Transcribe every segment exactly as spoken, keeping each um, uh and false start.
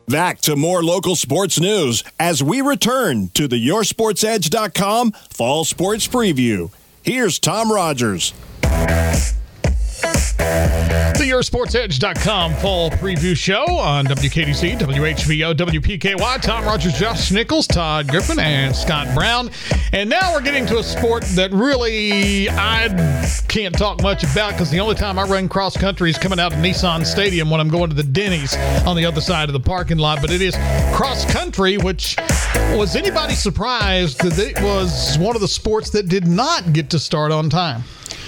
Back to more local sports news as we return to the your sports edge dot com Fall Sports Preview. Here's Tom Rogers. The your sports edge dot com Fall Preview Show on W K D C, W H V O, W P K Y. Tom Rogers, Josh Nichols, Todd Griffin, and Scott Brown. And now we're getting to a sport that really I can't talk much about because the only time I run cross country is coming out of Nissan Stadium when I'm going to the Denny's on the other side of the parking lot. But it is cross country, which was anybody surprised that it was one of the sports that did not get to start on time?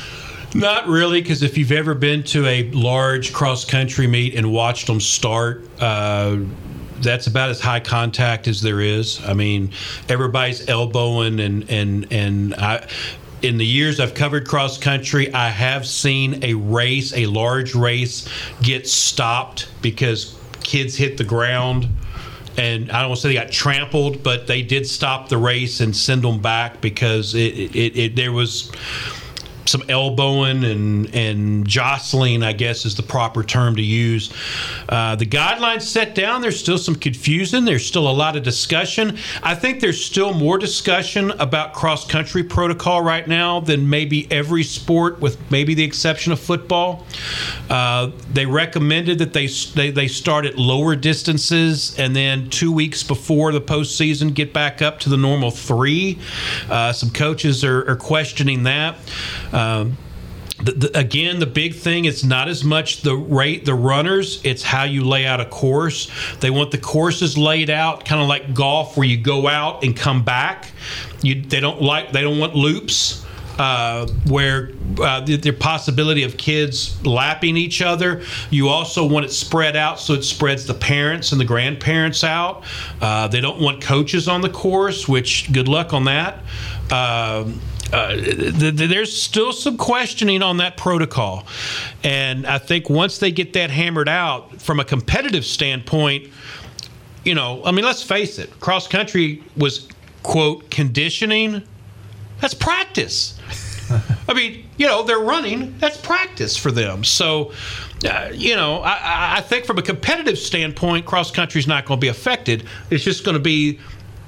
Not really, because if you've ever been to a large cross-country meet and watched them start, uh, that's about as high contact as there is. I mean, everybody's elbowing, and and and I, in the years I've covered cross-country, I have seen a race, a large race, get stopped because kids hit the ground. And I don't want to say they got trampled, but they did stop the race and send them back because it, it, it there was some elbowing and, and jostling, I guess, is the proper term to use. Uh, the guidelines set down. There's still some confusion. There's still a lot of discussion. I think there's still more discussion about cross-country protocol right now than maybe every sport, with maybe the exception of football. Uh, they recommended that they, they they start at lower distances and then two weeks before the postseason get back up to the normal three. Uh, some coaches are, are questioning that. Um, the, the, again, the big thing is not as much the rate, the runners, it's how you lay out a course. They want the courses laid out kind of like golf, where you go out and come back. You, they don't like, they don't want loops. Uh, where uh, the, the possibility of kids lapping each other. You also want it spread out so it spreads the parents and the grandparents out. Uh, they don't want coaches on the course, which good luck on that. Uh, uh, th- th- there's still some questioning on that protocol. And I think once they get that hammered out from a competitive standpoint, you know, I mean, let's face it, cross country was, quote, conditioning. That's practice. I mean, you know, they're running. That's practice for them. So, uh, you know, I, I think from a competitive standpoint, cross country is not going to be affected. It's just going to be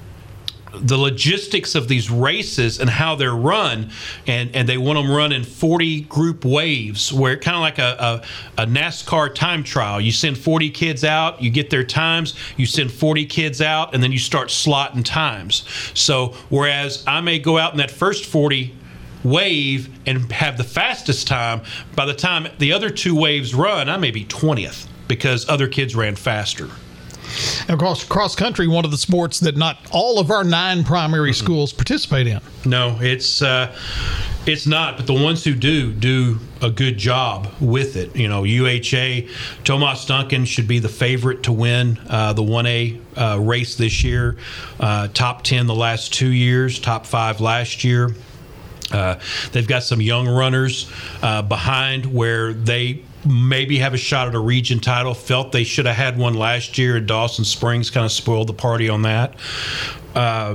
the logistics of these races and how they're run, and, and they want them run in forty group waves, where kind of like a, a, a NASCAR time trial. You send forty kids out, you get their times, you send forty kids out, and then you start slotting times. So whereas I may go out in that first forty wave and have the fastest time, by the time the other two waves run, I may be twentieth because other kids ran faster. And of course, cross country, one of the sports that not all of our nine primary mm-hmm. schools participate in. No, it's uh, it's not. But the ones who do do a good job with it. You know, U H A, Tomas Duncan should be the favorite to win uh, the one A uh, race this year. Uh, top ten the last two years, top five last year. Uh, they've got some young runners uh, behind where they maybe have a shot at a region title. Felt they should have had one last year, and Dawson Springs kind of spoiled the party on that. Uh,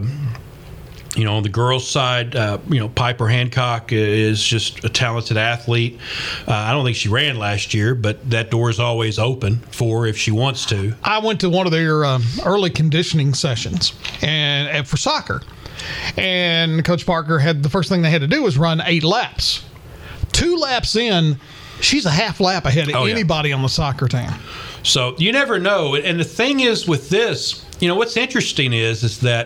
you know, on the girls' side, uh, you know, Piper Hancock is just a talented athlete. Uh, I don't think she ran last year, but that door is always open for her if she wants to. I went to one of their um, early conditioning sessions and, and for soccer. And Coach Parker had the first thing they had to do was run eight laps. Two laps in, she's a half lap ahead of oh, anybody yeah. on the soccer team. So you never know. And the thing is with this, you know, what's interesting is, is that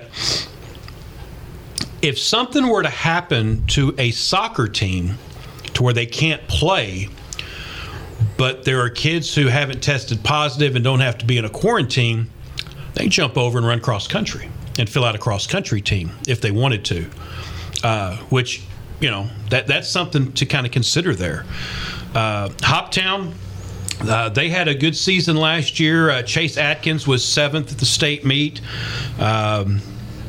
if something were to happen to a soccer team to where they can't play, but there are kids who haven't tested positive and don't have to be in a quarantine, they jump over and run cross country and fill out a cross-country team if they wanted to, uh, which, you know, that that's something to kind of consider there. Uh, Hoptown, uh, they had a good season last year. Uh, Chase Atkins was seventh at the state meet. Um,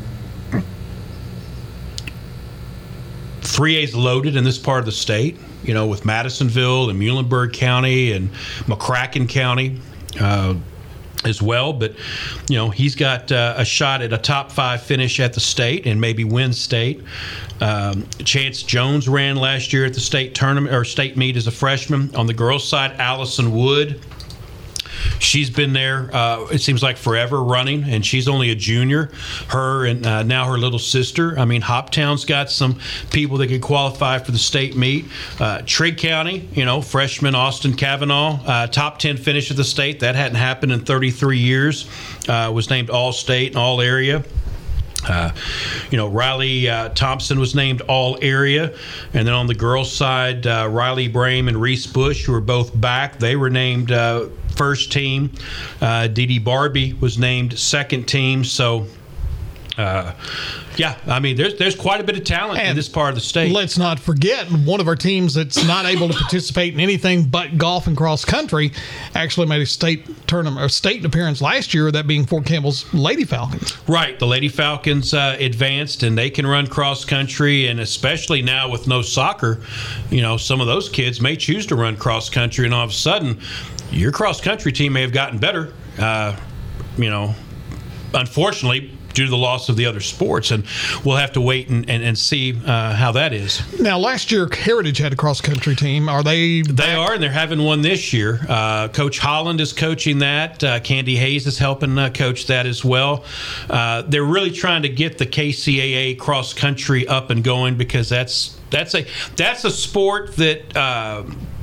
three A's loaded in this part of the state, you know, with Madisonville and Muhlenberg County and McCracken County. Uh, as well, but you know, he's got uh, a shot at a top five finish at the state and maybe win state. Um, Chance Jones ran last year at the state tournament or state meet as a freshman. On the girls' side, Allison Wood, she's been there, uh, it seems like forever running, and she's only a junior. Her and uh, now her little sister. I mean, Hoptown's got some people that can qualify for the state meet. Uh, Trigg County, you know, freshman Austin Kavanaugh, uh, top ten finish of the state. That hadn't happened in thirty-three years. Uh, was named All-State and All-Area. Uh, you know, Riley uh, Thompson was named All-Area. And then on the girls' side, uh, Riley Brame and Reese Bush, who were both back, they were named uh, first team. Uh, Dee Dee Barbie was named second team. So, uh, yeah, I mean, there's there's quite a bit of talent and in this part of the state. Let's not forget, one of our teams that's not able to participate in anything but golf and cross country actually made a state tournament, a state appearance last year, that being Fort Campbell's Lady Falcons. Right. The Lady Falcons uh, advanced, and they can run cross country, and especially now with no soccer, you know, some of those kids may choose to run cross country, and all of a sudden, your cross country team may have gotten better, uh, you know, unfortunately, due to the loss of the other sports, and we'll have to wait and, and, and see uh, how that is. Now, last year, Heritage had a cross-country team. Are they back? They are, and they're having one this year. Uh, Coach Holland is coaching that. Uh, Candy Hayes is helping uh, coach that as well. Uh, they're really trying to get the K C A A cross-country up and going, because that's that's a that's a sport that uh,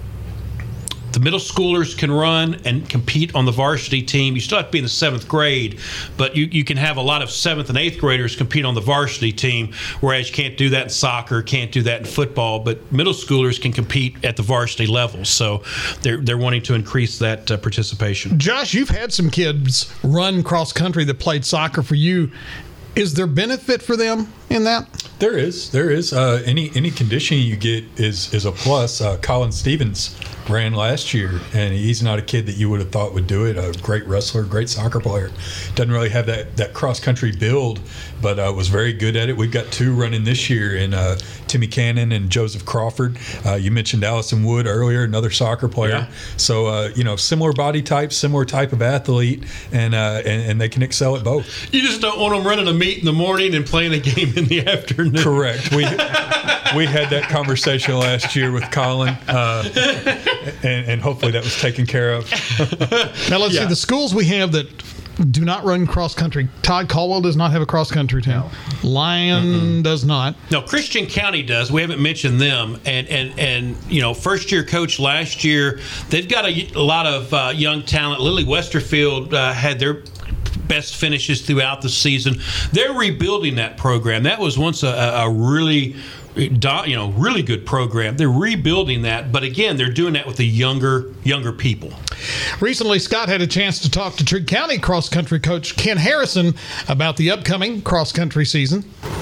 the middle schoolers can run and compete on the varsity team. You still have to be in the seventh grade, but you, you can have a lot of seventh and eighth graders compete on the varsity team, whereas you can't do that in soccer, can't do that in football, but middle schoolers can compete at the varsity level. So they're they're wanting to increase that uh, participation. Josh, you've had some kids run cross country that played soccer for you. Is there benefit for them in that? There is. There is. Uh, any any conditioning you get is is a plus. Uh, Colin Stevens ran last year, and he's not a kid that you would have thought would do it. A great wrestler, great soccer player. Doesn't really have that, that cross-country build, but uh, was very good at it. We've got two running this year in uh, Timmy Cannon and Joseph Crawford. Uh, you mentioned Allison Wood earlier, another soccer player. Yeah. So, uh, you know, similar body type, similar type of athlete, and, uh, and and they can excel at both. You just don't want them running a meet in the morning and playing a game in the afternoon. Correct. We we had that conversation last year with Colin, uh, and, and hopefully that was taken care of. Now, let's Yeah. see. The schools we have that do not run cross-country. Todd Caldwell does not have a cross-country team. No. Lyon Mm-mm. does not. No, Christian County does. We haven't mentioned them. And, and, and you know, first-year coach last year, they've got a, a lot of uh, young talent. Lily Westerfield uh, had their best finishes throughout the season. They're rebuilding that program. That was once a, a really... you know, really good program. They're rebuilding that, but again, they're doing that with the younger, younger people. Recently, Scott had a chance to talk to Trigg County cross-country coach Ken Harrison about the upcoming cross-country season.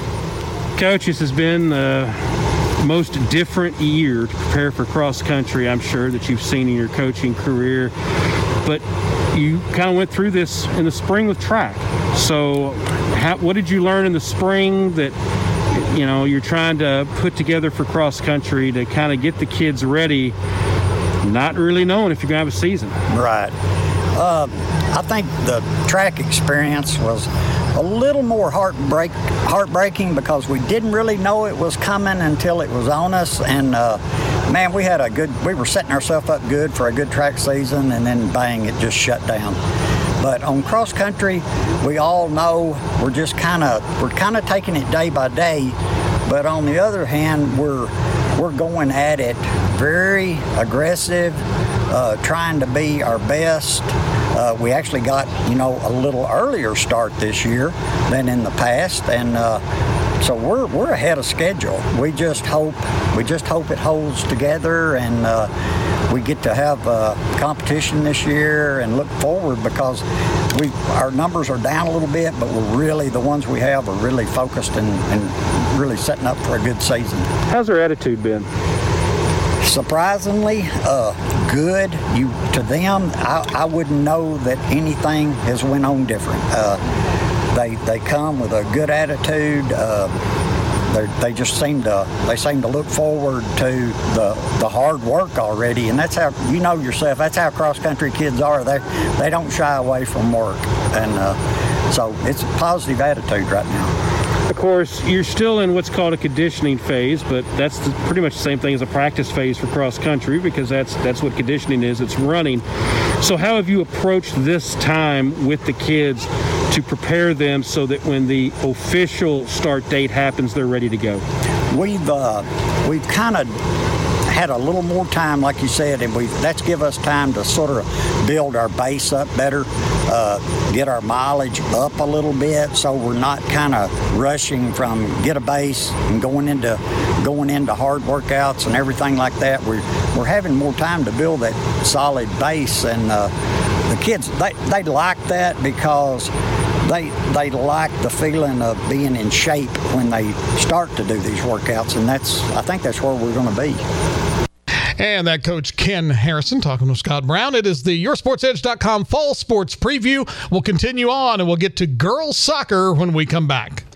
Coach, this has been the most different year to prepare for cross-country, I'm sure, that you've seen in your coaching career. But you kind of went through this in the spring with track. So how, what did you learn in the spring that you know, you're trying to put together for cross country to kind of get the kids ready, not really knowing if you're going to have a season? Right. Uh, I think the track experience was a little more heartbreak, heartbreaking because we didn't really know it was coming until it was on us. And, uh, man, we had a good, we were setting ourselves up good for a good track season, and then bang, it just shut down. But on cross country, we all know we're just kind of we're kind of taking it day by day. But on the other hand, we're we're going at it very aggressive, uh, trying to be our best. Uh, we actually got you know a little earlier start this year than in the past, and uh, so we're we're ahead of schedule. We just hope we just hope it holds together, and uh, we get to have uh, competition this year and look forward, because we our numbers are down a little bit, but we're really, the ones we have are really focused and, and really setting up for a good season. How's their attitude been? Surprisingly uh, good. You to them, I, I wouldn't know that anything has went on different. Uh, they they come with a good attitude. Uh, They just seem to they seem to look forward to the the hard work already, and that's how you know yourself. That's how cross country kids are. They they don't shy away from work, and uh, so it's a positive attitude right now. Of course, you're still in what's called a conditioning phase, but that's the, pretty much the same thing as a practice phase for cross country, because that's that's what conditioning is. It's running. So how have you approached this time with the kids to prepare them so that when the official start date happens, they're ready to go? We've uh, we've kind of had a little more time, like you said, and we that's give us time to sort of build our base up better, uh, get our mileage up a little bit, so we're not kind of rushing from get a base and going into going into hard workouts and everything like that. We're we're having more time to build that solid base, and uh, the kids they they like that because they they like the feeling of being in shape when they start to do these workouts, and that's I think that's where we're going to be. And that Coach Ken Harrison talking with Scott Brown. It is the your sports edge dot com Fall Sports Preview. We'll continue on, and we'll get to girls soccer when we come back.